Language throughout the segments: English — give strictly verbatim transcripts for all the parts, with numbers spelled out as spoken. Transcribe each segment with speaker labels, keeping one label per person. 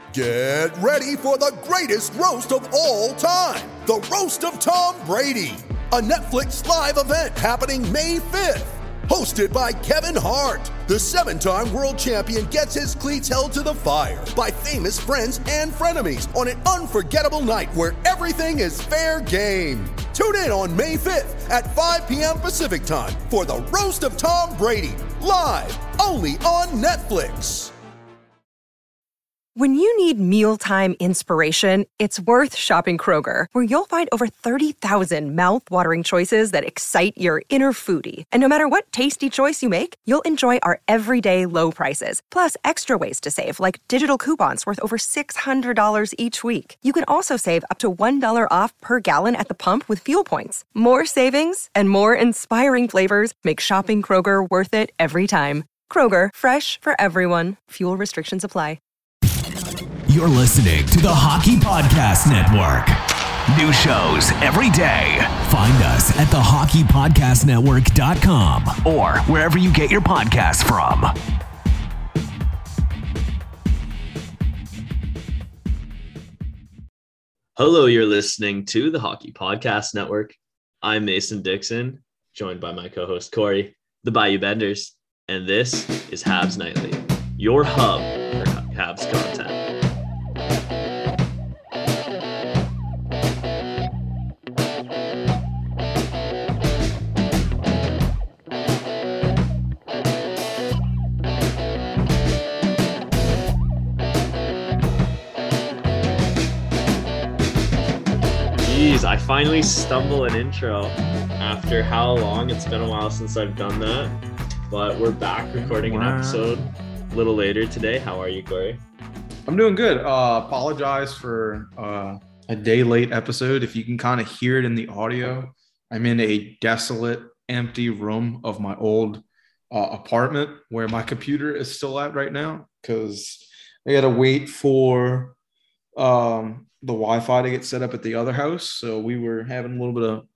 Speaker 1: Get ready for the greatest roast of all time, the Roast of Tom Brady, a Netflix live event happening May fifth. Hosted by Kevin Hart, the seven-time world champion gets his cleats held to the fire by famous friends and frenemies on an unforgettable night where everything is fair game. Tune in on May fifth at five p.m. Pacific time for the Roast of Tom Brady, live only on Netflix.
Speaker 2: When you need mealtime inspiration, it's worth shopping Kroger, where you'll find over thirty thousand mouth-watering choices that excite your inner foodie. And no matter what tasty choice you make, you'll enjoy our everyday low prices, plus extra ways to save, like digital coupons worth over six hundred dollars each week. You can also save up to one dollar off per gallon at the pump with fuel points. More savings and more inspiring flavors make shopping Kroger worth it every time. Kroger, fresh for everyone. Fuel restrictions apply.
Speaker 3: You're listening to the Hockey Podcast Network. New shows every day. Find us at the hockey podcast network dot com or wherever you get your podcasts from.
Speaker 4: Hello, you're listening to the Hockey Podcast Network. I'm Mason Dixon, joined by my co-host Corey, the Bayou Benders, and this is Habs Nightly, your hub for Habs content. I finally stumble an intro after how long? It's been a while since I've done that, but we're back recording wow. an episode a little later today. How are you, Corey?
Speaker 5: I'm doing good. Uh, apologize for uh, a day late episode. If you can kind of hear it in the audio, I'm in a desolate, empty room of my old uh, apartment where my computer is still at right now because I got to wait for um, the Wi-Fi to get set up at the other house. So we were having a little bit of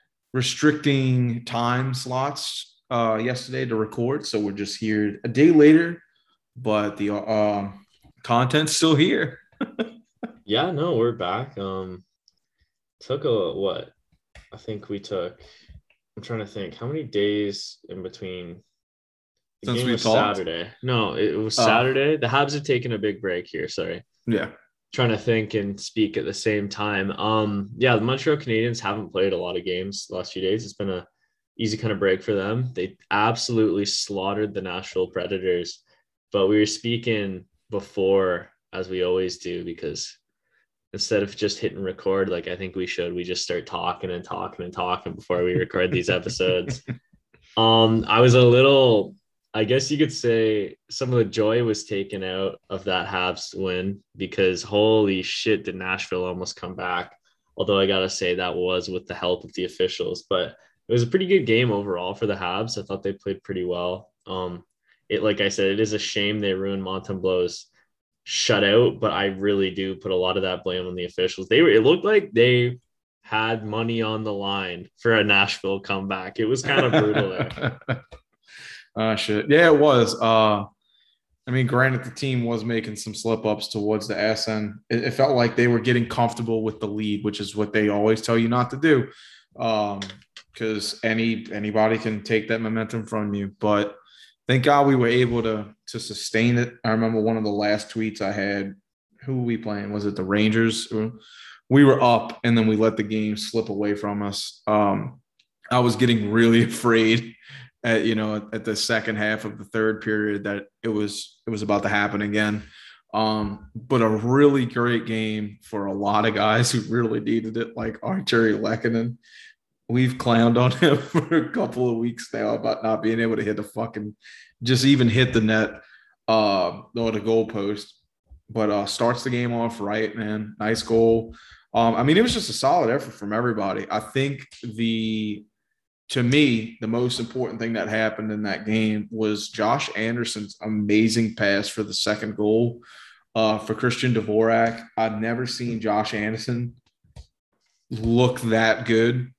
Speaker 5: restricting time slots uh, yesterday to record. So we're just here a day later, but the uh, content's still here.
Speaker 4: Yeah, no, we're back. Um, took a, what? I think we took, I'm trying to think, how many days in between? The
Speaker 5: Since
Speaker 4: game
Speaker 5: we
Speaker 4: was
Speaker 5: talked?
Speaker 4: Saturday. No, it was
Speaker 5: Oh.
Speaker 4: Saturday. The Habs have taken a big break here. Sorry.
Speaker 5: Yeah.
Speaker 4: Trying to think and speak at the same time. Um, yeah, the Montreal Canadiens haven't played a lot of games the last few days. It's been a easy kind of break for them. They absolutely slaughtered the Nashville Predators, but we were speaking before, as we always do, because instead of just hitting record, like I think we should, we just start talking and talking and talking before we record these episodes. Um, I was a little, I guess you could say some of the joy was taken out of that Habs win because holy shit, did Nashville almost come back. Although I got to say that was with the help of the officials, but it was a pretty good game overall for the Habs. I thought they played pretty well. Um, it, like I said, it is a shame they ruined Montembeau's shutout, but I really do put a lot of that blame on the officials. They were, it looked like they had money on the line for a Nashville comeback. It was kind of brutal there.
Speaker 5: Uh, shit. Yeah, it was. Uh, I mean, granted, the team was making some slip-ups towards the S N. It, it felt like they were getting comfortable with the lead, which is what they always tell you not to do, because um, any anybody can take that momentum from you. But thank God we were able to to sustain it. I remember one of the last tweets I had. Who were we playing? Was it the Rangers? We were up, and then we let the game slip away from us. Um, I was getting really afraid. At, you know, at the second half of the third period that it was it was about to happen again. Um, but a really great game for a lot of guys who really needed it, like Arturi Lehkonen. We've clowned on him for a couple of weeks now about not being able to hit the fucking – just even hit the net uh, or the goalpost. But uh, starts the game off right, man. Nice goal. Um, I mean, it was just a solid effort from everybody. I think the – To me, the most important thing that happened in that game was Josh Anderson's amazing pass for the second goal uh, for Christian Dvorak. I've never seen Josh Anderson look that good.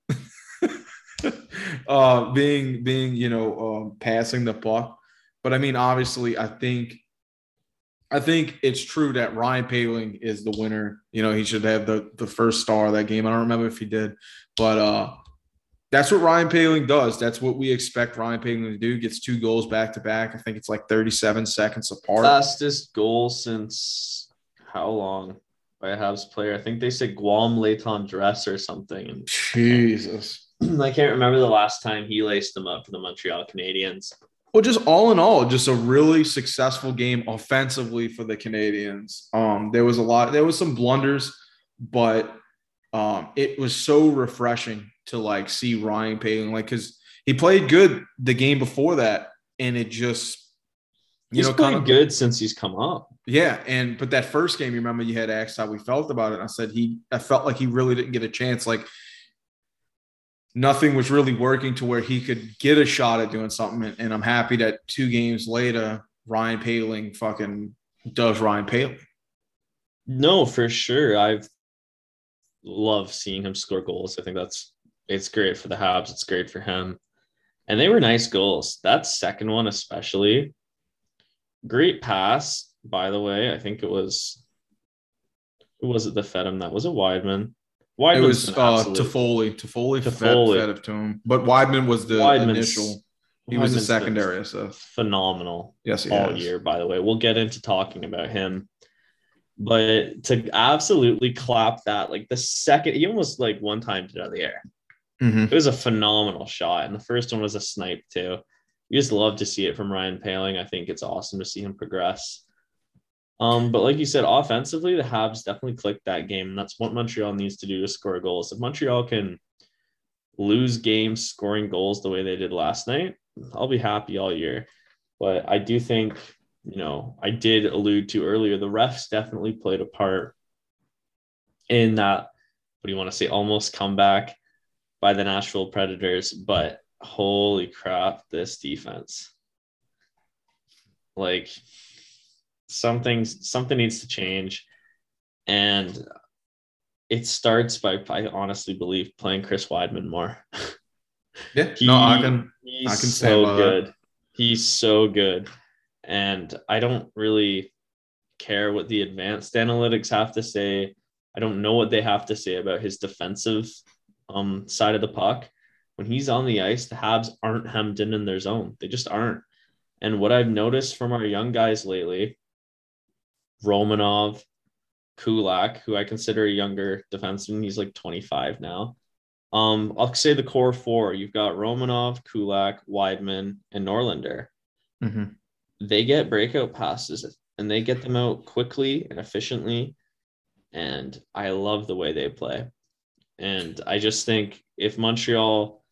Speaker 5: uh, being, being you know, uh, passing the puck. But, I mean, obviously, I think I think it's true that Ryan Poehling is the winner. You know, he should have the, the first star of that game. I don't remember if he did, but uh, that's what Ryan Poehling does. That's what we expect Ryan Poehling to do. Gets two goals back to back. I think it's like thirty-seven seconds apart.
Speaker 4: Fastest goal since how long by a Habs player? I think they said Guam Leighton Dress or something. And
Speaker 5: Jesus.
Speaker 4: I can't remember the last time he laced them up for the Montreal Canadiens.
Speaker 5: Well, just all in all, just a really successful game offensively for the Canadiens. Um, there was a lot, there was some blunders, but um, it was so refreshing to like see Ryan Poehling, like, because he played good the game before that, and it just, you
Speaker 4: he's
Speaker 5: know,
Speaker 4: played
Speaker 5: kind of
Speaker 4: good since he's come up.
Speaker 5: Yeah, and but that first game, you remember, you had asked how we felt about it. And I said he, I felt like he really didn't get a chance, like. Nothing was really working to where he could get a shot at doing something. And I'm happy that two games later, Ryan Poehling fucking does Ryan Poehling.
Speaker 4: No, for sure. I've loved seeing him score goals. I think that's it's great for the Habs. It's great for him. And they were nice goals. That second one especially. Great pass, by the way. I think it was who was it that fed him that? Was it Weidman? Weidman's
Speaker 5: it was uh,
Speaker 4: absolute...
Speaker 5: Toffoli. Toffoli,
Speaker 4: Toffoli.
Speaker 5: Fed, fed it to him. But Weidman was the
Speaker 4: Weidman's,
Speaker 5: initial. He was the secondary assist.
Speaker 4: Phenomenal.
Speaker 5: Yes, he
Speaker 4: all
Speaker 5: has.
Speaker 4: year, by the way. We'll get into talking about him. But to absolutely clap that, like the second, he almost like one time did it out of the air.
Speaker 5: Mm-hmm.
Speaker 4: It was a phenomenal shot. And the first one was a snipe too. You just love to see it from Ryan Poehling. I think it's awesome to see him progress. Um, but like you said, offensively, the Habs definitely clicked that game. And that's what Montreal needs to do to score goals. If Montreal can lose games scoring goals the way they did last night, I'll be happy all year. But I do think, you know, I did allude to earlier, the refs definitely played a part in that, what do you want to say, almost comeback by the Nashville Predators. But holy crap, this defense. Like, something, something needs to change. And it starts by, I honestly believe, playing Chris Weidman more.
Speaker 5: Yeah,
Speaker 4: he,
Speaker 5: no, I can,
Speaker 4: he's
Speaker 5: I can
Speaker 4: so good.
Speaker 5: That.
Speaker 4: He's so good. And I don't really care what the advanced analytics have to say. I don't know what they have to say about his defensive um, side of the puck. When he's on the ice, the Habs aren't hemmed in in their zone. They just aren't. And what I've noticed from our young guys lately, Romanov, Kulak, who I consider a younger defenseman, he's like twenty-five now. Um, I'll say the core four. You've got Romanov, Kulak, Weidman, and Norlinder.
Speaker 5: Mm-hmm.
Speaker 4: They get breakout passes and they get them out quickly and efficiently. And I love the way they play. And I just think if Montreal,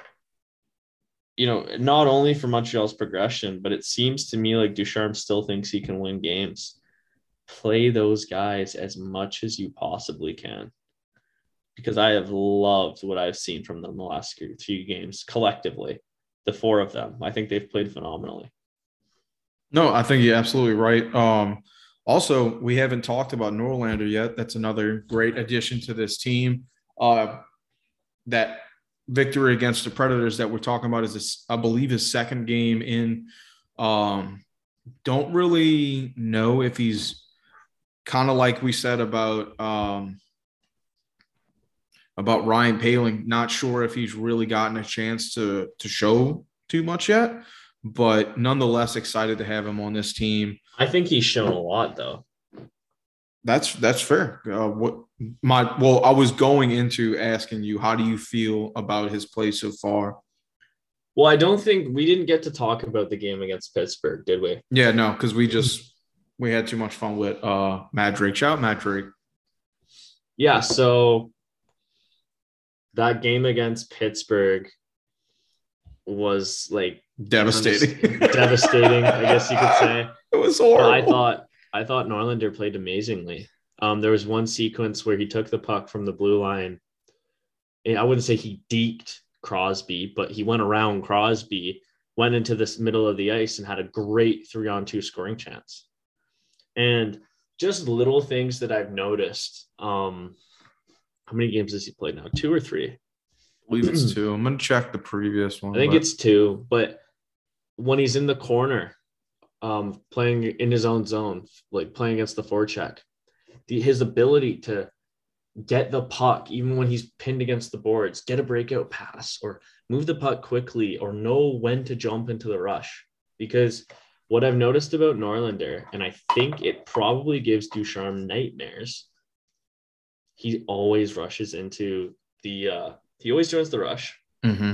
Speaker 4: you know, not only for Montreal's progression, but it seems to me like Ducharme still thinks he can win games. Play those guys as much as you possibly can. Because I have loved what I've seen from them the last few games collectively. The four of them. I think they've played phenomenally.
Speaker 5: No, I think you're absolutely right. Um, also, we haven't talked about Norlander yet. That's another great addition to this team. Uh, that victory against the Predators that we're talking about is, this, I believe, his second game in. Um, don't really know if he's kind of like we said about um, about Ryan Poehling. Not sure if he's really gotten a chance to to show too much yet. But nonetheless, excited to have him on this team.
Speaker 4: I think he's shown a lot, though.
Speaker 5: That's that's fair. Uh, what my well, I was going into asking you, how do you feel about his play so far?
Speaker 4: Well, I don't think we didn't get to talk about the game against Pittsburgh, did we?
Speaker 5: Yeah, no, because we just we had too much fun with uh, Matt Drake. Shout out Matt Drake.
Speaker 4: Yeah, so that game against Pittsburgh was like
Speaker 5: devastating.
Speaker 4: devastating, I guess you could say.
Speaker 5: It was horrible.
Speaker 4: But I thought I thought Norlinder played amazingly. Um, there was one sequence where he took the puck from the blue line. And I wouldn't say he deked Crosby, but he went around Crosby, went into this middle of the ice and had a great three-on-two scoring chance. And just little things that I've noticed. Um, how many games has he played now? Two or three?
Speaker 5: I believe it's two. I'm going to check the previous one.
Speaker 4: I think
Speaker 5: but...
Speaker 4: it's two. But when he's in the corner, um, playing in his own zone, like playing against the forecheck. The, his ability to get the puck, even when he's pinned against the boards, get a breakout pass or move the puck quickly or know when to jump into the rush. Because what I've noticed about Norlinder, and I think it probably gives Ducharme nightmares, he always rushes into the, uh, he always joins the rush.
Speaker 5: Mm-hmm.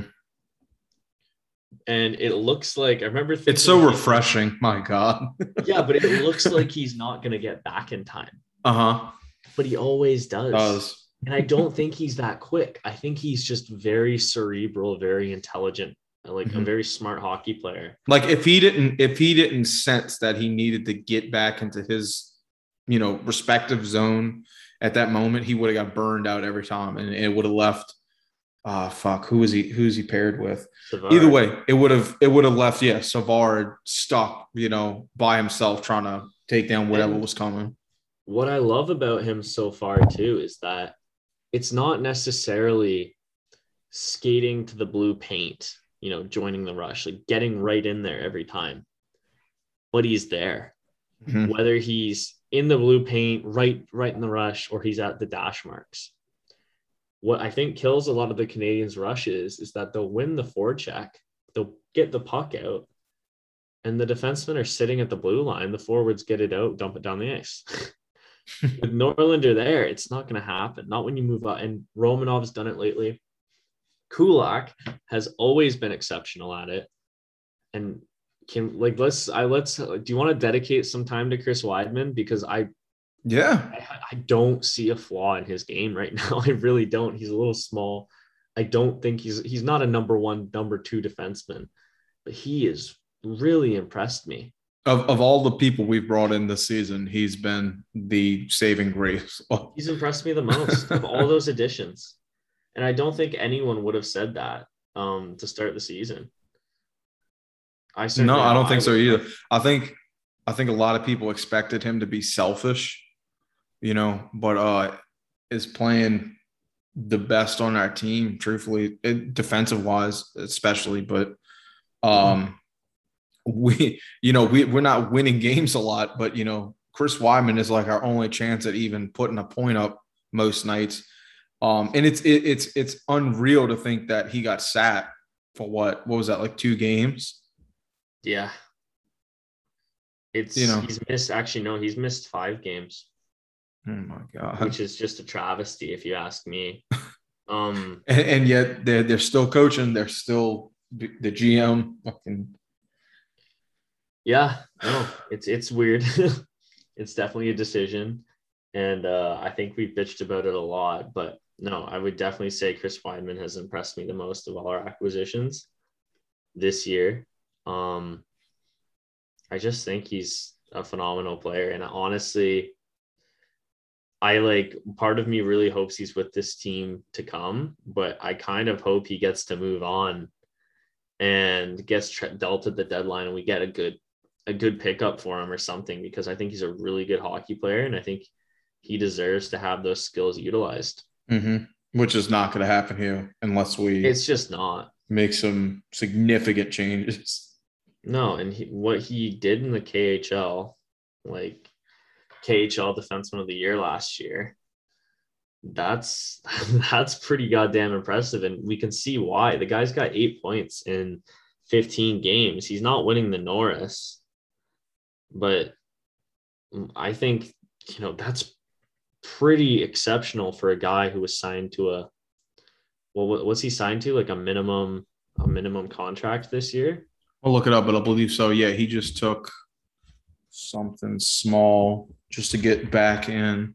Speaker 4: And it looks like, I remember thinking,
Speaker 5: it's so refreshing. My God.
Speaker 4: Yeah, but it looks like he's not going to get back in time.
Speaker 5: Uh-huh.
Speaker 4: But he always does.
Speaker 5: Does.
Speaker 4: And I don't think he's that quick. I think he's just very cerebral, very intelligent, like mm-hmm. a very smart hockey player.
Speaker 5: Like if he didn't, if he didn't sense that he needed to get back into his, you know, respective zone at that moment, he would have got burned out every time, and it would have left. Ah, oh, fuck. Who is he? Who's he paired with?
Speaker 4: Savard.
Speaker 5: Either way, it would have. It would have left. Yeah, Savard stuck, you know, by himself trying to take down whatever and was coming.
Speaker 4: What I love about him so far too is that it's not necessarily skating to the blue paint, you know, joining the rush, like getting right in there every time, but he's there. Mm-hmm. Whether he's in the blue paint, right, right in the rush, or he's at the dash marks. What I think kills a lot of the Canadians' rushes is that they'll win the forecheck, they'll get the puck out, and the defensemen are sitting at the blue line. The forwards get it out, dump it down the ice. With Norlinder there, it's not going to happen. Not when you move up. And Romanov's done it lately. Kulak has always been exceptional at it. And can like let's I let's do you want to dedicate some time to Chris Weidman? Because I
Speaker 5: yeah
Speaker 4: I, I don't see a flaw in his game right now. I really don't. He's a little small. I don't think he's he's not a number one, number two defenseman, but he has really impressed me.
Speaker 5: Of of all the people we've brought in this season, he's been the saving grace.
Speaker 4: He's impressed me the most of all those additions. And I don't think anyone would have said that um, to start the season. I
Speaker 5: no, I don't think so either. I think I think a lot of people expected him to be selfish, you know, but uh, is playing the best on our team, truthfully, defensive wise, especially. But um, we, you know, we we're not winning games a lot, but you know, Chris Weidman is like our only chance at even putting a point up most nights. Um, and it's it, it's it's unreal to think that he got sat for what what was that, like two games?
Speaker 4: Yeah, it's you know he's missed. Actually, no, he's missed five games.
Speaker 5: Oh my God,
Speaker 4: which is just a travesty if you ask me. Um,
Speaker 5: and, and yet they're they're still coaching. They're still the G M. Fucking
Speaker 4: yeah, no, it's it's weird. It's definitely a decision, and uh, I think we bitched about it a lot, but. No, I would definitely say Chris Weidman has impressed me the most of all our acquisitions this year. Um, I just think he's a phenomenal player. And honestly, I like part of me really hopes he's with this team to come, but I kind of hope he gets to move on and gets tra- dealt at the deadline and we get a good, a good pickup for him or something, because I think he's a really good hockey player. And I think he deserves to have those skills utilized.
Speaker 5: Mm-hmm. Which is not going to happen here unless we
Speaker 4: it's just not
Speaker 5: make some significant changes.
Speaker 4: No, and he, what he did in the K H L, like K H L Defenseman of the Year last year, that's that's pretty goddamn impressive, and we can see why. The guy's got eight points in fifteen games. He's not winning the Norris, but I think you know that's pretty exceptional for a guy who was signed to a well what's he signed to, like a minimum a minimum contract this year?
Speaker 5: I'll look it up, but I believe so. Yeah, he just took something small just to get back in.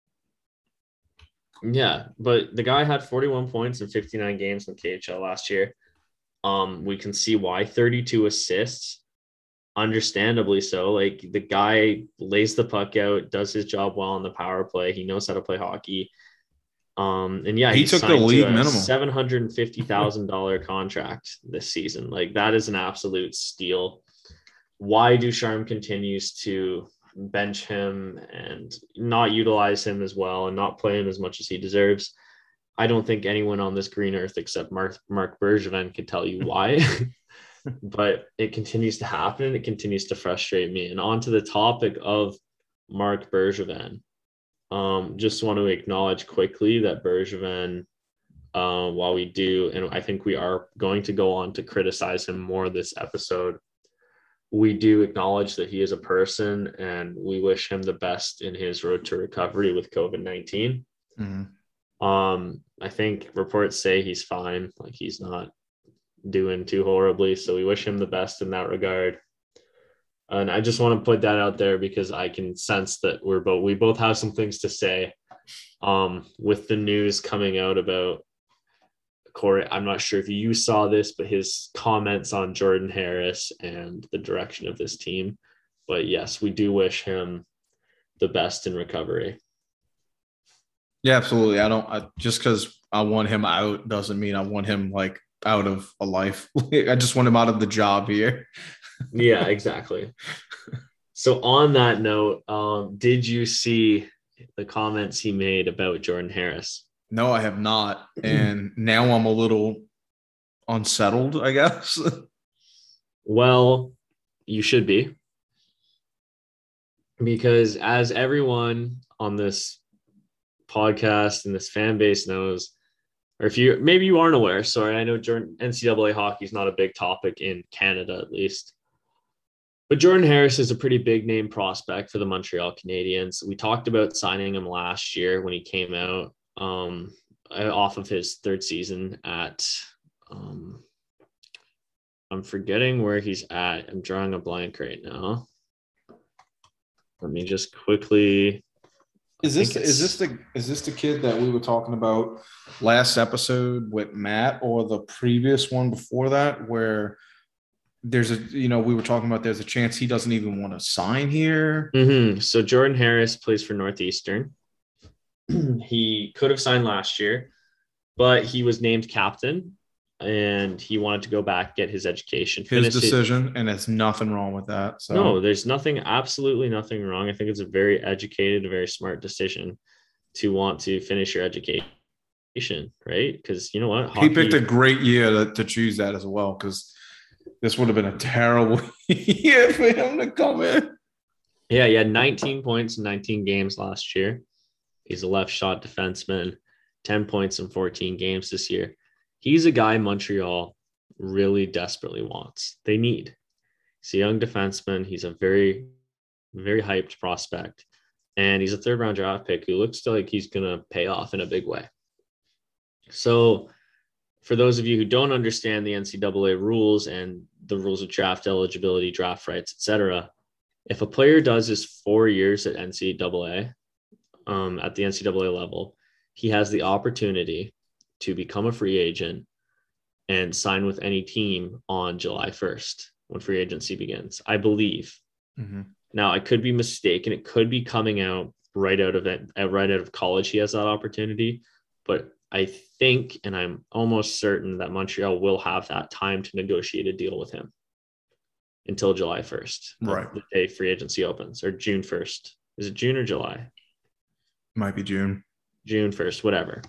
Speaker 4: Yeah, but the guy had forty-one points in fifty-nine games in K H L last year. Um we can see why. thirty-two assists, understandably so. Like the guy lays the puck out, does his job well on the power play. He knows how to play hockey. Um, and yeah,
Speaker 5: he, he took the league minimum
Speaker 4: seven hundred fifty thousand dollars contract this season. Like that is an absolute steal. Why Ducharme continues to bench him and not utilize him as well and not play him as much as he deserves, I don't think anyone on this green earth except Mark, Mark Bergevin could tell you why. but it continues to happen and it continues to frustrate me. And on to the topic of Marc Bergevin. Um, just want to acknowledge quickly that Bergevin, uh, while we do, and I think we are going to go on to criticize him more this episode, we do acknowledge that he is a person and we wish him the best in his road to recovery with COVID nineteen. Mm-hmm. Um, I think reports say he's fine, like he's not doing too horribly. So we wish him the best in that regard. And I just want to put that out there because I can sense that we're both, we both have some things to say um, with the news coming out about Corey. I'm not sure if you saw this, but his comments on Jordan Harris and the direction of this team. But yes, we do wish him the best in recovery.
Speaker 5: Yeah, absolutely. I don't, I, just because I want him out doesn't mean I want him like out of a life. I just want him out of the job here.
Speaker 4: Yeah, exactly. So on that note, um, did you see the comments he made about Jordan Harris?
Speaker 5: No, I have not. And now I'm a little unsettled, I guess.
Speaker 4: Well, you should be. Because as everyone on this podcast and this fan base knows, or if you, maybe you aren't aware, sorry, I know Jordan, N C double A hockey is not a big topic in Canada, at least. But Jordan Harris is a pretty big name prospect for the Montreal Canadiens. We talked about signing him last year when he came out um, off of his third season at, um, I'm forgetting where he's at. I'm drawing a blank right now. Let me just quickly.
Speaker 5: Is this is this the is this the kid that we were talking about last episode with Matt, or the previous one before that, where there's a, you know, we were talking about there's a chance he doesn't even want to sign here?
Speaker 4: Mm-hmm. So Jordan Harris plays for Northeastern. He could have signed last year, but he was named captain and he wanted to go back, get his education.
Speaker 5: His decision, his, and there's nothing wrong with that. So.
Speaker 4: No, there's nothing, absolutely nothing wrong. I think it's a very educated, a very smart decision to want to finish your education, right? Because you know what?
Speaker 5: Hockey, he picked a great year to, to choose that as well, because this would have been a terrible year for him to come in.
Speaker 4: Yeah, he had nineteen points in nineteen games last year. He's a left shot defenseman, ten points in fourteen games this year. He's a guy Montreal really desperately wants. They need. He's a young defenseman. He's a very, very hyped prospect. And he's a third round draft pick who looks like he's going to pay off in a big way. So for those of you who don't understand the N C double A rules and the rules of draft eligibility, draft rights, et cetera, if a player does his four years at N C double A, um, at the N C double A level, he has the opportunity to become a free agent and sign with any team on July first when free agency begins, I believe. Mm-hmm. Now, I could be mistaken. It could be coming out right out of it, right out of college. He has that opportunity, but I think, and I'm almost certain that Montreal will have that time to negotiate a deal with him until July first,
Speaker 5: right?
Speaker 4: The day free agency opens, or June first. Is it June or July?
Speaker 5: Might be June.
Speaker 4: June first, whatever.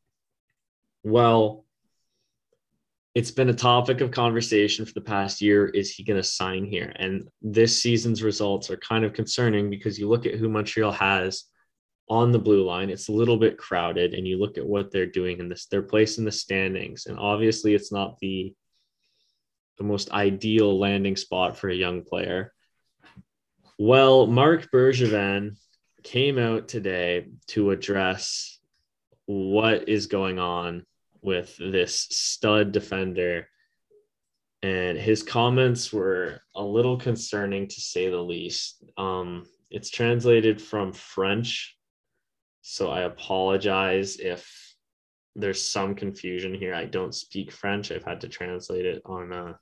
Speaker 4: Well, it's been a topic of conversation for the past year. Is he going to sign here? And this season's results are kind of concerning because you look at who Montreal has on the blue line. It's a little bit crowded, and you look at what they're doing in this, their place in the standings. And obviously it's not the, the most ideal landing spot for a young player. Well, Marc Bergevin came out today to address what is going on with this stud defender. And his comments were a little concerning, to say the least. Um, it's translated from French, so I apologize if there's some confusion here. I don't speak French. I've had to translate it on uh,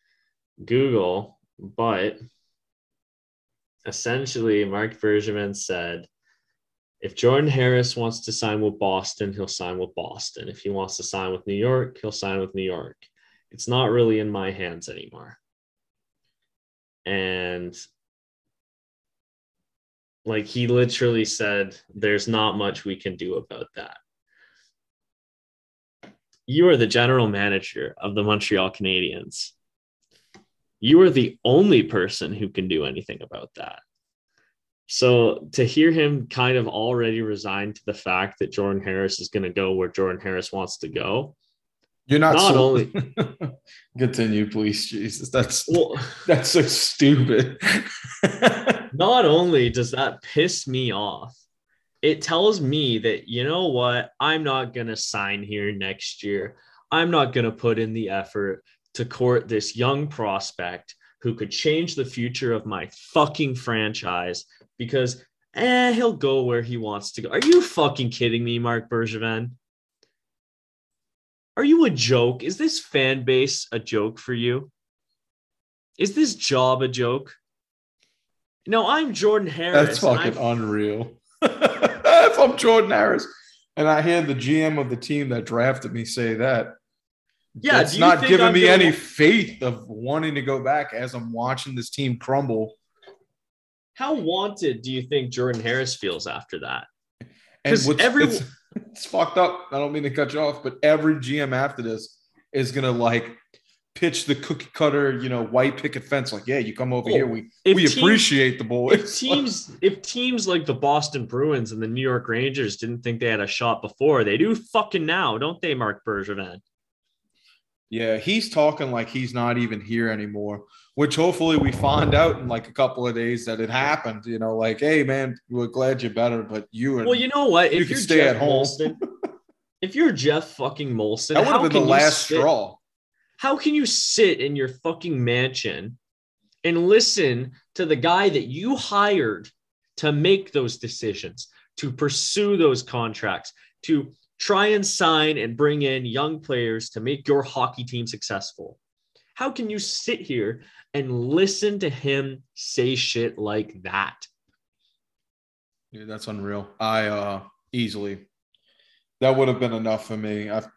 Speaker 4: Google. But essentially, Marc Bergevin said, if Jordan Harris wants to sign with Boston, he'll sign with Boston. If he wants to sign with New York, he'll sign with New York. It's not really in my hands anymore. And like, he literally said, there's not much we can do about that. You are the general manager of the Montreal Canadiens. You are the only person who can do anything about that. So to hear him kind of already resigned to the fact that Jordan Harris is going to go where Jordan Harris wants to go.
Speaker 5: You're not,
Speaker 4: not
Speaker 5: so-
Speaker 4: only
Speaker 5: continue, please. Jesus, that's
Speaker 4: well,
Speaker 5: that's so stupid.
Speaker 4: Not only does that piss me off, it tells me that, you know what, I'm not going to sign here next year. I'm not going to put in the effort to court this young prospect who could change the future of my fucking franchise because eh, he'll go where he wants to go. Are you fucking kidding me, Marc Bergevin? Are you a joke? Is this fan base a joke for you? Is this job a joke? No, I'm Jordan Harris.
Speaker 5: That's fucking unreal. If I'm Jordan Harris and I hear the G M of the team that drafted me say that,
Speaker 4: yeah,
Speaker 5: it's not giving I'm me gonna... any faith of wanting to go back as I'm watching this team crumble.
Speaker 4: How wanted do you think Jordan Harris feels after that?
Speaker 5: And what's, every... it's, it's fucked up. I don't mean to cut you off, but every G M after this is going to like pitch the cookie cutter, you know, white picket fence. Like, yeah, you come over oh, here. We we teams, appreciate the boys.
Speaker 4: If teams, if teams like the Boston Bruins and the New York Rangers didn't think they had a shot before, they do fucking now, don't they, Marc Bergevin?
Speaker 5: Yeah, he's talking like he's not even here anymore, which hopefully we find out in like a couple of days that it happened. You know, like, hey, man, we're glad you're better, but you and
Speaker 4: well, you know what?
Speaker 5: You
Speaker 4: if
Speaker 5: can
Speaker 4: you're
Speaker 5: stay
Speaker 4: Jeff
Speaker 5: at home.
Speaker 4: Molson, if you're Jeff fucking Molson,
Speaker 5: that would have been the last
Speaker 4: sit,
Speaker 5: straw.
Speaker 4: How can you sit in your fucking mansion and listen to the guy that you hired to make those decisions, to pursue those contracts, to try and sign and bring in young players to make your hockey team successful? How can you sit here and listen to him say shit like that?
Speaker 5: Yeah, that's unreal. I uh easily that would have been enough for me. I've...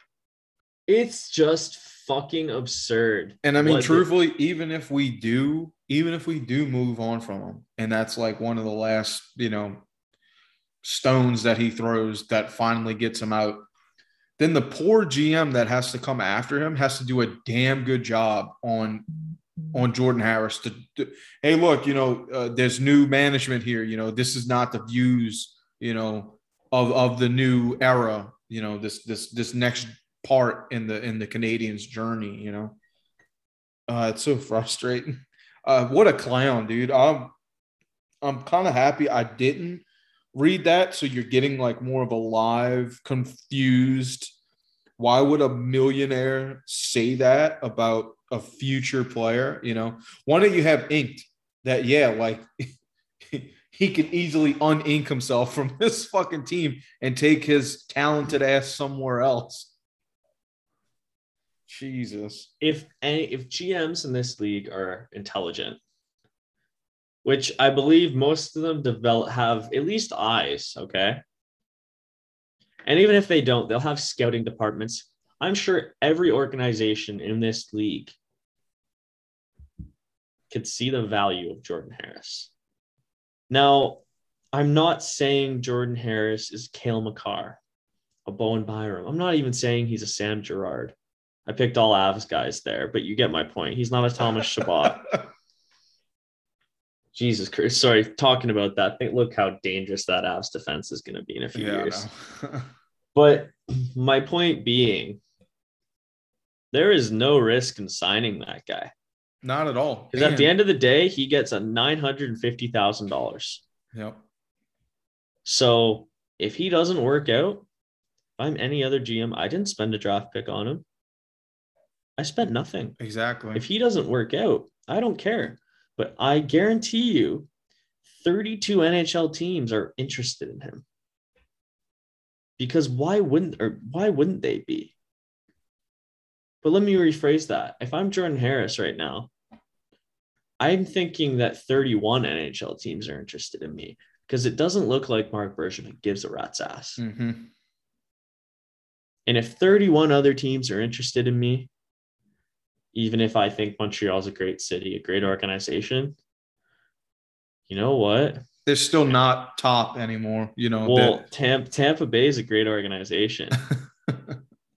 Speaker 4: It's just fucking absurd.
Speaker 5: And I mean, what truthfully, it... even if we do, even if we do move on from him, and that's like one of the last, you know, stones that he throws that finally gets him out, then the poor G M that has to come after him has to do a damn good job on on Jordan Harris to, to hey, look, you know, uh, there's new management here. You know, this is not the views, you know, of of the new era. You know, this this this next part in the in the Canadiens' journey. You know, uh, it's so frustrating. Uh, what a clown, dude. I'm I'm kind of happy I didn't read that, so you're getting like more of a live, confused. Why would a millionaire say that about a future player? You know, why don't you have inked that? Yeah, like he could easily unink himself from this fucking team and take his talented ass somewhere else. Jesus.
Speaker 4: If any, if G Ms in this league are intelligent, which I believe most of them develop have at least eyes, okay? And even if they don't, they'll have scouting departments. I'm sure every organization in this league could see the value of Jordan Harris. Now, I'm not saying Jordan Harris is Cale Makar, a Bowen Byram. I'm not even saying he's a Sam Girard. I picked all Avs guys there, but you get my point. He's not a Thomas Chabot. Jesus Christ. Sorry, talking about that. Think, look how dangerous that Avs defense is going to be in a few yeah, years. No. But my point being, there is no risk in signing that guy.
Speaker 5: Not at all.
Speaker 4: Because at the end of the day, he gets a nine hundred fifty thousand dollars.
Speaker 5: Yep.
Speaker 4: So if he doesn't work out, if I'm any other G M, I didn't spend a draft pick on him. I spent nothing.
Speaker 5: Exactly.
Speaker 4: If he doesn't work out, I don't care. But I guarantee you, thirty-two N H L teams are interested in him. Because why wouldn't or why wouldn't they be? But let me rephrase that. If I'm Jordan Harris right now, I'm thinking that thirty-one N H L teams are interested in me because it doesn't look like Marc Bergevin gives a rat's ass.
Speaker 5: Mm-hmm.
Speaker 4: And if thirty-one other teams are interested in me, even if I think Montreal's a great city, a great organization, you know what?
Speaker 5: They're still not top anymore. You know,
Speaker 4: well, Tampa, Tampa Bay is a great organization.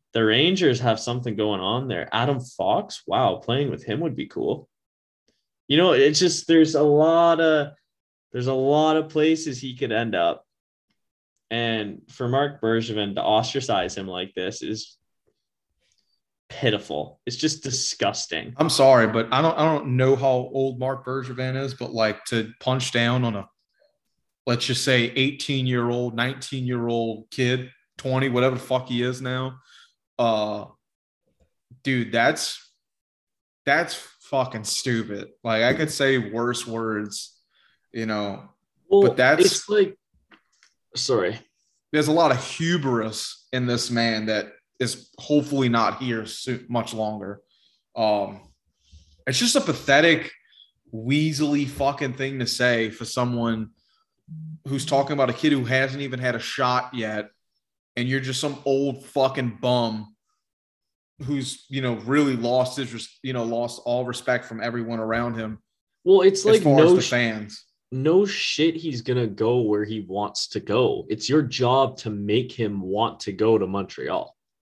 Speaker 4: the Rangers have something going on there. Adam Fox, wow, playing with him would be cool. You know, it's just there's a lot of there's a lot of places he could end up. And for Marc Bergevin to ostracize him like this is pitiful. It's just disgusting.
Speaker 5: I'm sorry, but I don't I don't know how old Marc Bergevin is, but like to punch down on a, let's just say eighteen-year-old, nineteen-year-old kid, twenty, whatever the fuck he is now, uh, dude, that's that's fucking stupid. Like I could say worse words, you know,
Speaker 4: well,
Speaker 5: but that's
Speaker 4: it's like, sorry,
Speaker 5: there's a lot of hubris in this man that is hopefully not here so much longer. Um, it's just a pathetic, weaselly fucking thing to say for someone who's talking about a kid who hasn't even had a shot yet, and you're just some old fucking bum who's, you know, really lost his, you know, lost all respect from everyone around him.
Speaker 4: Well, it's like
Speaker 5: as far
Speaker 4: no
Speaker 5: as the
Speaker 4: sh-
Speaker 5: fans.
Speaker 4: no shit he's going to go where he wants to go. It's your job to make him want to go to Montreal.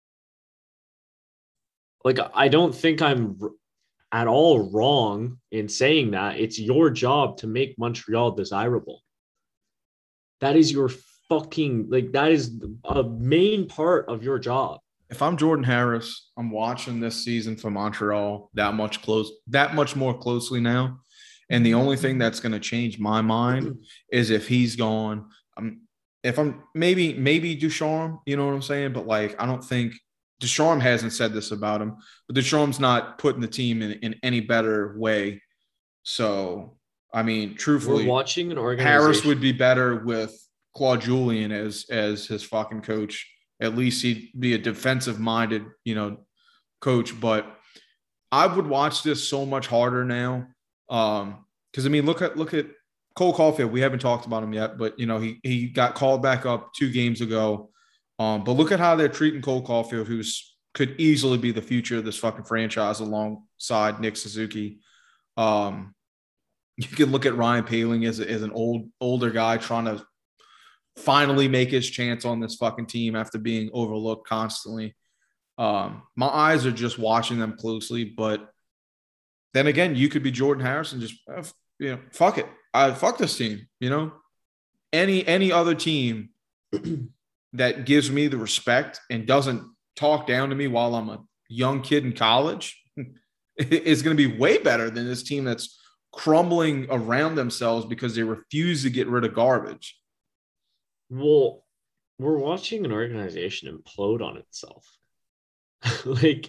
Speaker 4: Like, I don't think I'm at all wrong in saying that. It's your job to make Montreal desirable. That is your fucking, like, that is a main part of your job.
Speaker 5: If I'm Jordan Harris, I'm watching this season for Montreal that much close, that much more closely now. And the only thing that's going to change my mind is if he's gone. Um, if I'm maybe, maybe Ducharme, you know what I'm saying? But like, I don't think Ducharme hasn't said this about him, but Ducharme's not putting the team in, in any better way. So, I mean, truthfully,
Speaker 4: we're watching an organization.
Speaker 5: Harris would be better with Claude Julien as, as his fucking coach. At least he'd be a defensive minded, you know, coach. But I would watch this so much harder now. Um, because I mean, look at look at Cole Caulfield. We haven't talked about him yet, but you know, he he got called back up two games ago. Um, but look at how they're treating Cole Caulfield, who's could easily be the future of this fucking franchise alongside Nick Suzuki. Um, you can look at Ryan Poehling as, as an old older guy trying to finally make his chance on this fucking team after being overlooked constantly. Um, my eyes are just watching them closely, but then again, you could be Jordan Harrison, just, you know, fuck it. I fuck this team, you know, any, any other team that gives me the respect and doesn't talk down to me while I'm a young kid in college is going to be way better than this team that's crumbling around themselves because they refuse to get rid of garbage.
Speaker 4: Well, we're watching an organization implode on itself. Like,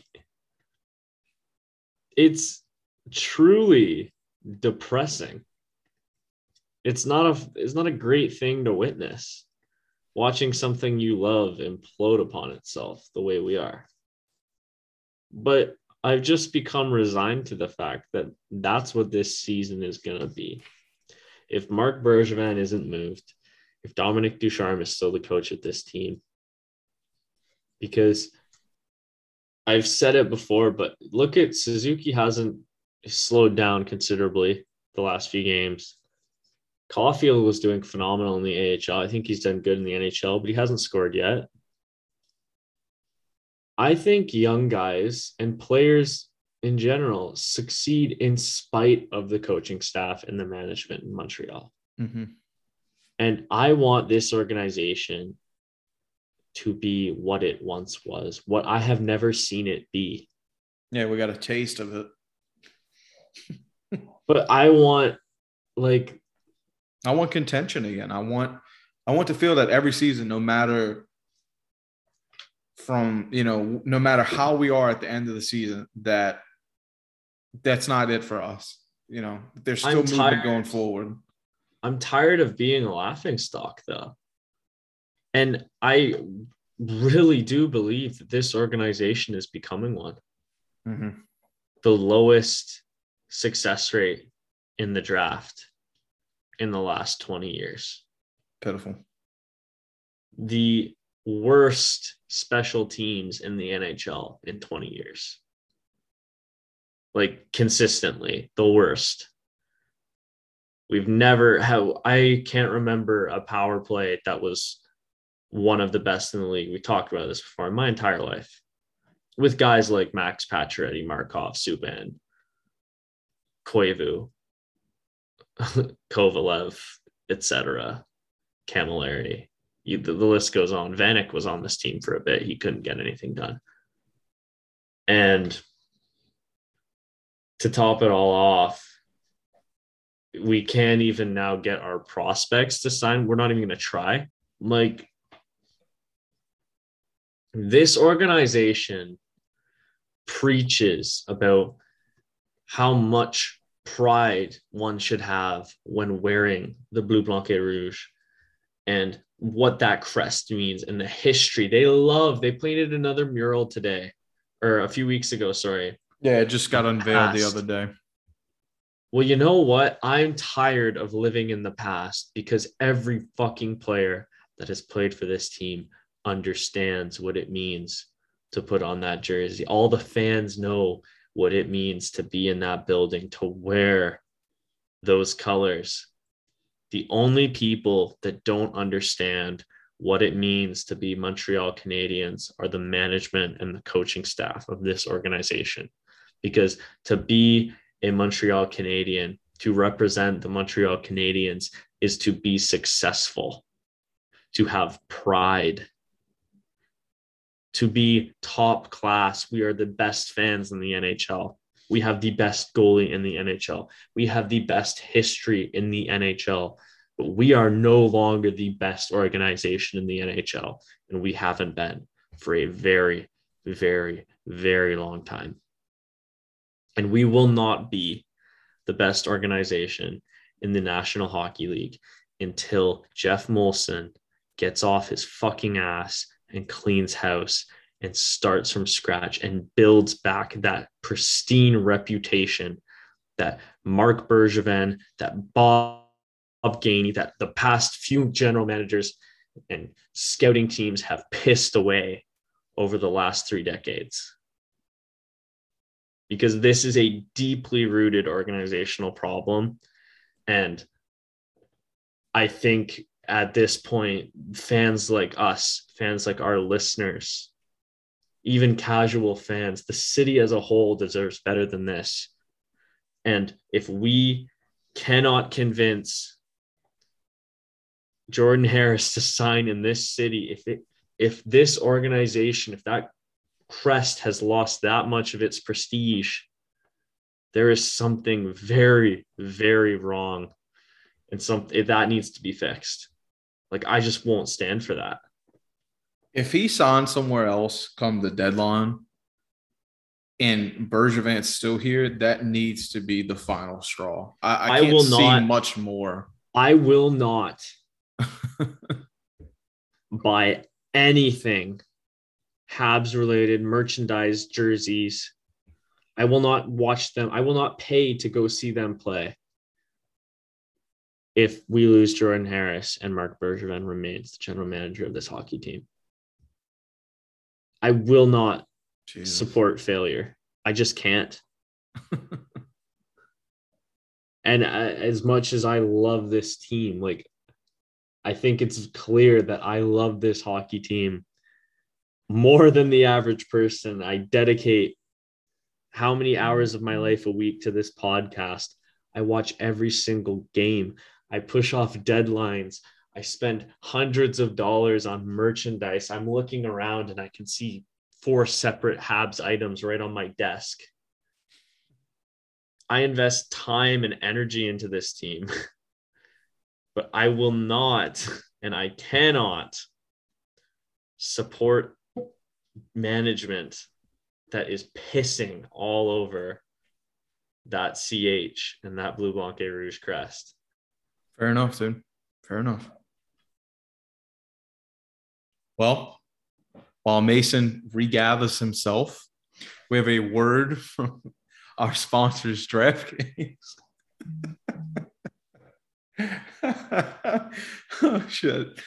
Speaker 4: it's truly depressing. It's not a it's not a great thing to witness, watching something you love implode upon itself the way we are. But I've just become resigned to the fact that that's what this season is going to be. If Marc Bergevin isn't moved, if Dominic Ducharme is still the coach of this team, because I've said it before, but look at Suzuki hasn't slowed down considerably the last few games. Caulfield was doing phenomenal in the A H L. I think he's done good in the N H L, but he hasn't scored yet. I think young guys and players in general succeed in spite of the coaching staff and the management in Montreal.
Speaker 5: Mm-hmm.
Speaker 4: And I want this organization to be what it once was, what I have never seen it be.
Speaker 5: Yeah, we got a taste of it.
Speaker 4: But I want, like,
Speaker 5: I want contention again. I want, I want to feel that every season, no matter from, you know, no matter how we are at the end of the season, that that's not it for us. You know, there's still
Speaker 4: I'm
Speaker 5: movement
Speaker 4: tired.
Speaker 5: going forward.
Speaker 4: I'm tired of being a laughingstock, though. And I really do believe that this organization is becoming one.
Speaker 5: Mm-hmm.
Speaker 4: The lowest success rate in the draft in the last twenty years.
Speaker 5: Pitiful.
Speaker 4: The worst special teams in the N H L in twenty years. Like, consistently, the worst. We've never had, I can't remember a power play that was one of the best in the league. We talked about this before in my entire life. with guys like Max Pacioretty, Markov, Subban, Koivu, Kovalev, et cetera, Camilleri. You, the, the list goes on. Vanek was on this team for a bit. He couldn't get anything done. And to top it all off, we can't even now get our prospects to sign. We're not even going to try. Like, this organization preaches about how much pride one should have when wearing the Bleu Blanc et Rouge and what that crest means and the history. They love, they painted another mural today or a few weeks ago, sorry.
Speaker 5: Yeah, it just got unveiled the other day.
Speaker 4: Well, you know what? I'm tired of living in the past because every fucking player that has played for this team understands what it means to put on that jersey. All the fans know what it means to be in that building, to wear those colors. The only people that don't understand what it means to be Montreal Canadiens are the management and the coaching staff of this organization. Because to be a Montreal Canadien, to represent the Montreal Canadiens, is to be successful, to have pride, to be top class. We are the best fans in the N H L. We have the best goalie in the N H L. We have the best history in the N H L. But we are no longer the best organization in the N H L. And we haven't been for a very, very, very long time. And we will not be the best organization in the National Hockey League until Jeff Molson gets off his fucking ass and cleans house and starts from scratch and builds back that pristine reputation that Marc Bergevin, that Bob Gainey, that the past few general managers and scouting teams have pissed away over the last three decades. Because this is a deeply rooted organizational problem. And I think at this point, fans like us, fans like our listeners, even casual fans, the city as a whole deserves better than this. And if we cannot convince Jordan Harris to sign in this city, if it, if this organization, if that crest has lost that much of its prestige, there is something very, very wrong, and something that needs to be fixed. Like, I just won't stand for that.
Speaker 5: If he signs somewhere else come the deadline and Bergevin's still here, that needs to be the final straw. I, I, I can't will see not, much more.
Speaker 4: I will not buy anything Habs related, merchandise, jerseys. I will not watch them. I will not pay to go see them play if we lose Jordan Harris and Marc Bergevin remains the general manager of this hockey team. I will not Jesus. support failure. I just can't. And as much as I love this team, like, I think it's clear that I love this hockey team more than the average person. I dedicate how many hours of my life a week to this podcast. I watch every single game. I push off deadlines. I spend hundreds of dollars on merchandise. I'm looking around and I can see four separate Habs items right on my desk. I invest time and energy into this team, but I will not, and I cannot support management that is pissing all over that C H and that Bleu Blanc et Rouge crest.
Speaker 5: Fair enough, dude. Fair enough. Well, while Mason regathers himself, we have a word from our sponsors, DraftKings. Oh, shit.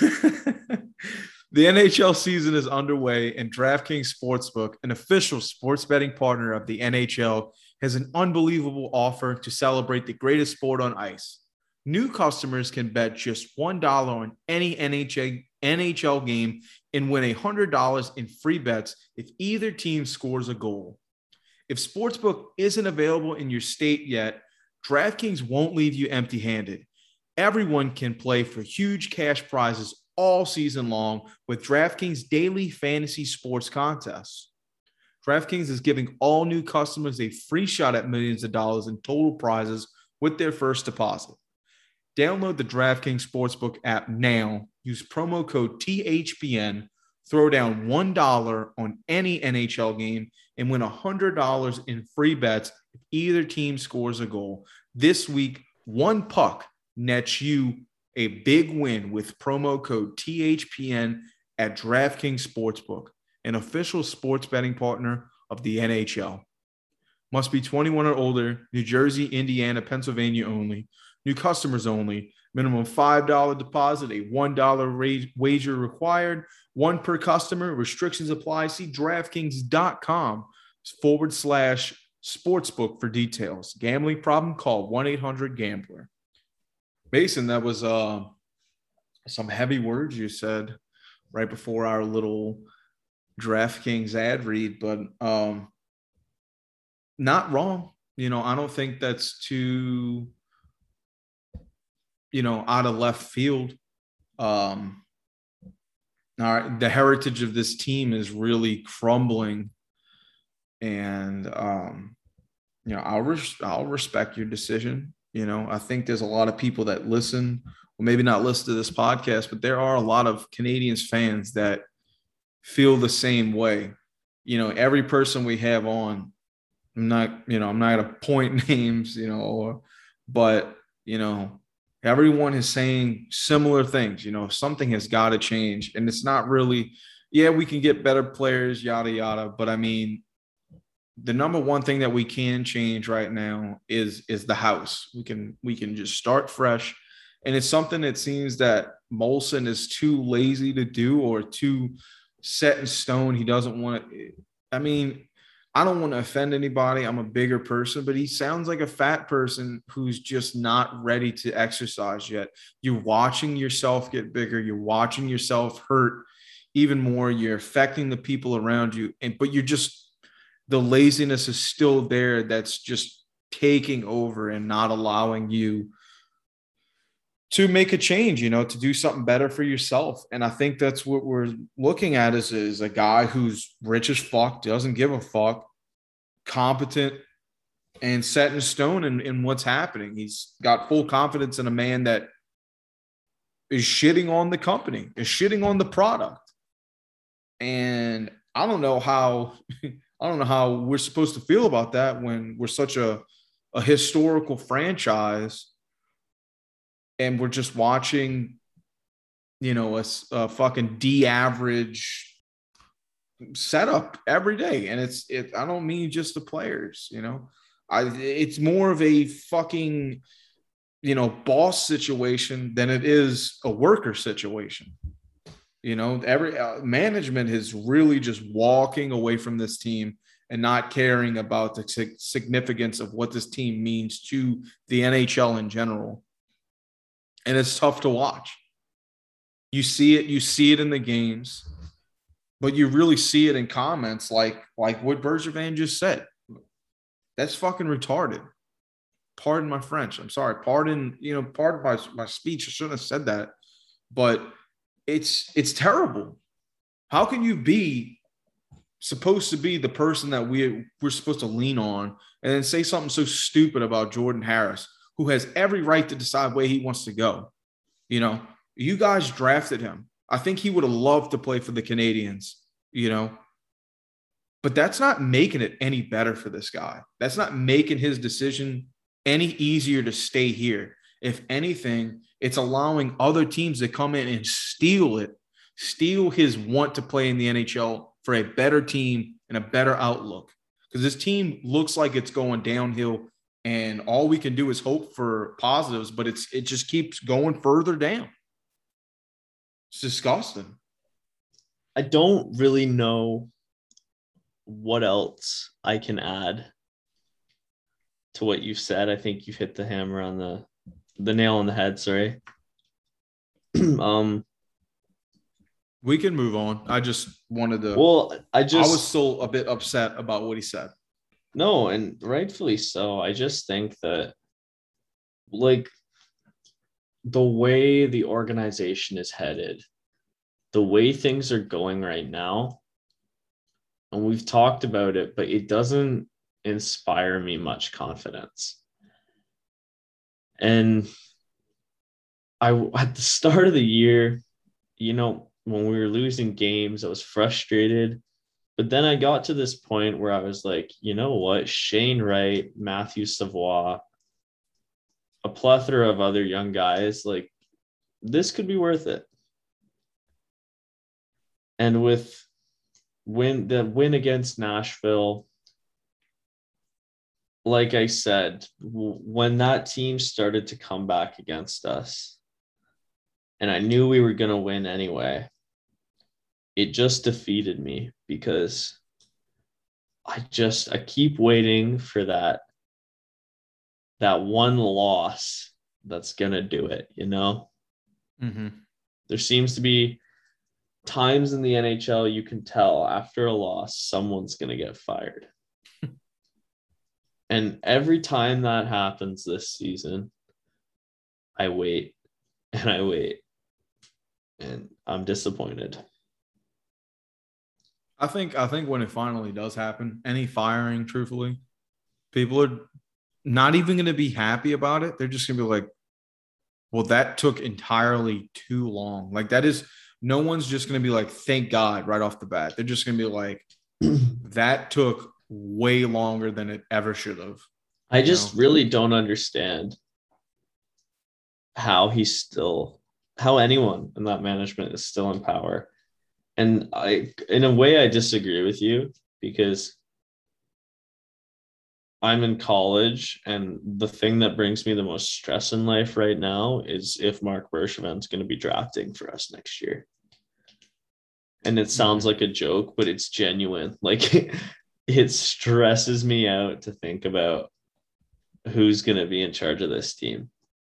Speaker 5: The N H L season is underway, and DraftKings Sportsbook, an official sports betting partner of the N H L, has an unbelievable offer to celebrate the greatest sport on ice. New customers can bet just one dollar on any N H L, N H L game and win one hundred dollars in free bets if either team scores a goal. If Sportsbook isn't available in your state yet, DraftKings won't leave you empty-handed. Everyone can play for huge cash prizes all season long with DraftKings daily fantasy sports contests. DraftKings is giving all new customers a free shot at millions of dollars in total prizes with their first deposit. Download the DraftKings Sportsbook app now. Use promo code T H P N. Throw down one dollar on any N H L game and win one hundred dollars in free bets if either team scores a goal. This week, one puck nets you a big win with promo code T H P N at DraftKings Sportsbook, an official sports betting partner of the N H L. Must be twenty-one or older, New Jersey, Indiana, Pennsylvania only. New customers only. Minimum five dollars deposit, a one dollar wager required. One per customer. Restrictions apply. See DraftKings.com forward slash sportsbook for details. Gambling problem? Call one eight hundred gambler. Mason, that was uh, some heavy words you said right before our little DraftKings ad read, but um, not wrong. You know, I don't think that's too, you know, out of left field. Um, all right, the heritage of this team is really crumbling, and um, you know, I'll res- I'll respect your decision. You know, I think there's a lot of people that listen, well, maybe not listen to this podcast, but there are a lot of Canadiens fans that feel the same way. You know, every person we have on, I'm not, you know, I'm not going to point names, you know, or, but, you know, everyone is saying similar things. You know, something has got to change. And it's not really, yeah, we can get better players, yada, yada. But I mean, the number one thing that we can change right now is, is the house. We can, we can just start fresh. And it's something that seems that Molson is too lazy to do or too set in stone. He doesn't want to, I mean, I don't want to offend anybody. I'm a bigger person, but he sounds like a fat person who's just not ready to exercise yet. You're watching yourself get bigger. You're watching yourself hurt even more. You're affecting the people around you. And, but you're just, the laziness is still there. That's just taking over and not allowing you to make a change, you know, to do something better for yourself. And I think that's what we're looking at is, is a guy who's rich as fuck, doesn't give a fuck, competent, and set in stone in, in what's happening. He's got full confidence in a man that is shitting on the company, is shitting on the product. And I don't know how I don't know how we're supposed to feel about that when we're such a, a historical franchise and we're just watching, you know, a, a fucking D-average setup every day. And it's, it, I don't mean just the players, you know, I, it's more of a fucking, you know, boss situation than it is a worker situation. You know, every uh, management is really just walking away from this team and not caring about the sig- significance of what this team means to the N H L in general. And it's tough to watch. You see it, you see it in the games, but you really see it in comments like, like what Bergevin just said. That's fucking retarded. Pardon my French. I'm sorry. Pardon, you know, pardon my, my speech. I shouldn't have said that. But it's it's terrible. How can you be supposed to be the person that we, we're supposed to lean on and then say something so stupid about Jordan Harris, who has every right to decide where he wants to go? You know, you guys drafted him. I think he would have loved to play for the Canadiens, you know, but that's not making it any better for this guy. That's not making his decision any easier to stay here. If anything, it's allowing other teams to come in and steal it, steal his want to play in the N H L for a better team and a better outlook. Because this team looks like it's going downhill, and all we can do is hope for positives, but it's it just keeps going further down. It's disgusting.
Speaker 4: I don't really know what else I can add to what you've said. I think you've hit the hammer on the the nail on the head. Sorry. um,
Speaker 5: We can move on. I just wanted to.
Speaker 4: Well, I just
Speaker 5: I was still a bit upset about what he said.
Speaker 4: No, and rightfully so. I just think that, like, the way the organization is headed, the way things are going right now, and we've talked about it, but it doesn't inspire me much confidence. And I, at the start of the year, you know, when we were losing games, I was frustrated. But then I got to this point where I was like, you know what? Shane Wright, Matthew Savoie, a plethora of other young guys, like, this could be worth it. And with win the win against Nashville, like I said, w- when that team started to come back against us, and I knew we were going to win anyway, it just defeated me because I just, I keep waiting for that, that one loss that's going to do it, you know?
Speaker 5: Mm-hmm.
Speaker 4: There seems to be times in the N H L you can tell after a loss, someone's going to get fired. And every time that happens this season, I wait and I wait and I'm disappointed.
Speaker 5: I think I think when it finally does happen, any firing, truthfully, people are not even going to be happy about it. They're just going to be like, well, that took entirely too long. Like, that is, no one's just going to be like, thank God, right off the bat. They're just going to be like, that took way longer than it ever should have.
Speaker 4: I just
Speaker 5: know?
Speaker 4: really don't understand how he's still, how anyone in that management is still in power. And I, in a way, I disagree with you because I'm in college, and the thing that brings me the most stress in life right now is if Mark Bergevin's going to be drafting for us next year. And it sounds like a joke, but it's genuine. Like, it stresses me out to think about who's going to be in charge of this team.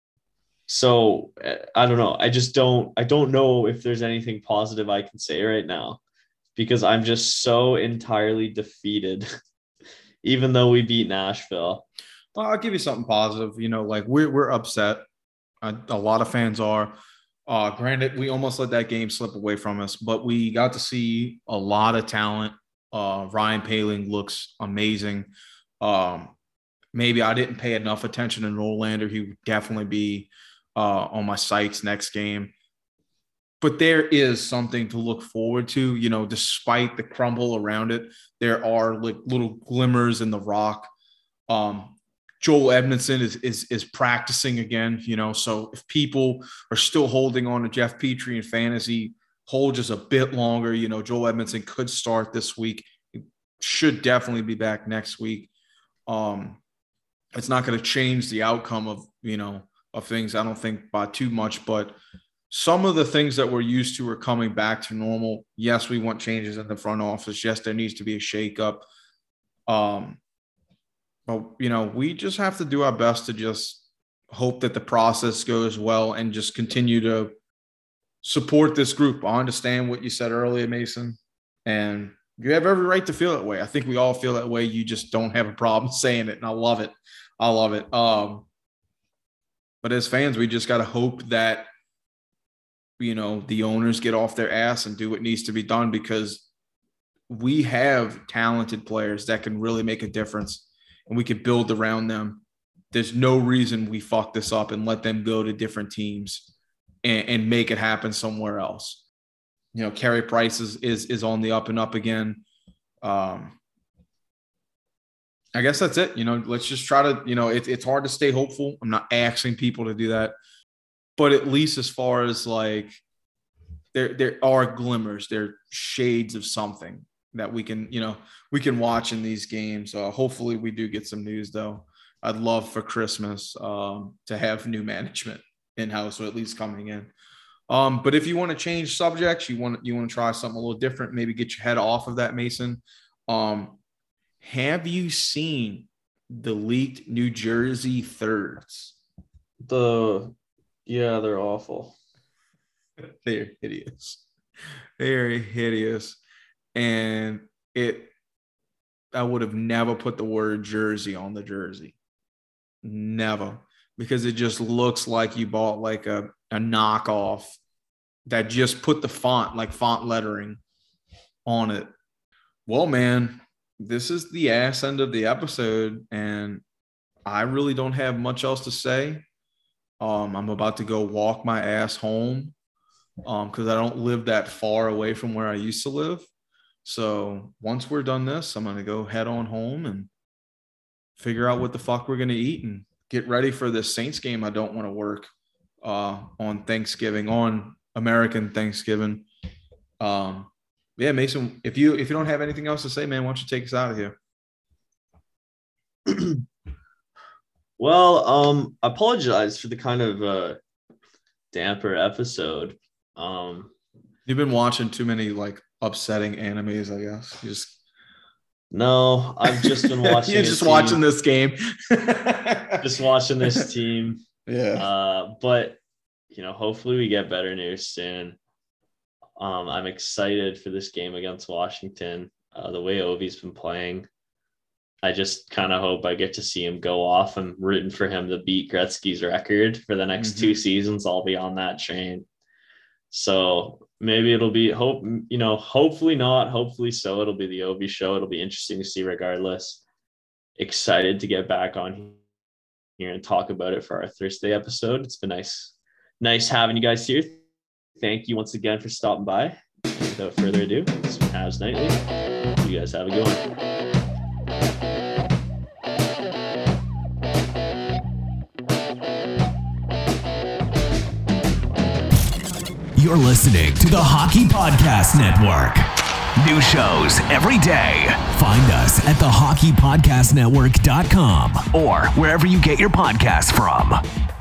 Speaker 4: So I don't know. I just don't, I don't know if there's anything positive I can say right now because I'm just so entirely defeated, even though we beat Nashville.
Speaker 5: Well, I'll give you something positive. You know, like, we're, we're upset. A, a lot of fans are. Uh, granted, we almost let that game slip away from us, but we got to see a lot of talent. Uh, Ryan Poehling looks amazing. Um, maybe I didn't pay enough attention to Norlander. He would definitely be uh, on my sights next game. But there is something to look forward to, you know, despite the crumble around it. There are like little glimmers in the rock. Um, Joel Edmondson is, is, is practicing again, you know, so if people are still holding on to Jeff Petrie in fantasy, hold just a bit longer. You know, Joel Edmondson could start this week. He should definitely be back next week. Um, it's not going to change the outcome of, you know, of things, I don't think, by too much, but some of the things that we're used to are coming back to normal. Yes, we want changes in the front office. Yes, there needs to be a shakeup. Um, but, you know, we just have to do our best to just hope that the process goes well and just continue to support this group. I understand what you said earlier, Mason, and you have every right to feel that way. I think we all feel that way. You just don't have a problem saying it, and I love it. I love it. Um, but as fans, we just got to hope that, you know, the owners get off their ass and do what needs to be done, because we have talented players that can really make a difference and we could build around them. There's no reason we fuck this up and let them go to different teams and, and make it happen somewhere else. You know, Carey Price is, is, is on the up and up again. Um, I guess that's it. You know, let's just try to, you know, it, it's hard to stay hopeful. I'm not asking people to do that. But at least as far as like there, there are glimmers, there are shades of something that we can, you know, we can watch in these games. Uh, hopefully we do get some news though. I'd love for Christmas um, to have new management in-house, or at least coming in. Um, but if you want to change subjects, you want, you want to try something a little different, maybe get your head off of that, Mason. Um, have you seen the leaked New Jersey thirds?
Speaker 4: The, yeah, they're awful.
Speaker 5: They're hideous. They are hideous. And it, I would have never put the word jersey on the jersey. Never. Because it just looks like you bought like a, a knockoff that just put the font, like font lettering on it. Well, man, this is the ass end of the episode, and I really don't have much else to say. Um, I'm about to go walk my ass home um, because I don't live that far away from where I used to live. So once we're done this, I'm going to go head on home and figure out what the fuck we're going to eat and get ready for this Saints game. I don't want to work uh, on Thanksgiving, on American Thanksgiving. Um, yeah, Mason, if you if you don't have anything else to say, man, why don't you take us out of here?
Speaker 4: Well, um, I apologize for the kind of uh, damper episode. Um,
Speaker 5: You've been watching too many like upsetting animes, I guess. You just
Speaker 4: no, I've just been watching.
Speaker 5: You're just watching this game.
Speaker 4: Just watching this team.
Speaker 5: Yeah.
Speaker 4: Uh, but you know, hopefully we get better news soon. Um, I'm excited for this game against Washington. Uh, the way Ovi's been playing, I just kind of hope I get to see him go off. I'm rooting for him to beat Gretzky's record for the next mm-hmm. two seasons. I'll be on that train. So maybe it'll be hope, you know, hopefully not, hopefully so. It'll be the Ovi show. It'll be interesting to see regardless. Excited to get back on here and talk about it for our Thursday episode. It's been nice, nice having you guys here. Thank you once again for stopping by. Without further ado, this is Habs Nightly. You guys have a good
Speaker 3: one. You're listening to the Hockey Podcast Network. New shows every day. Find us at the hockey podcast network dot com or wherever you get your podcasts from.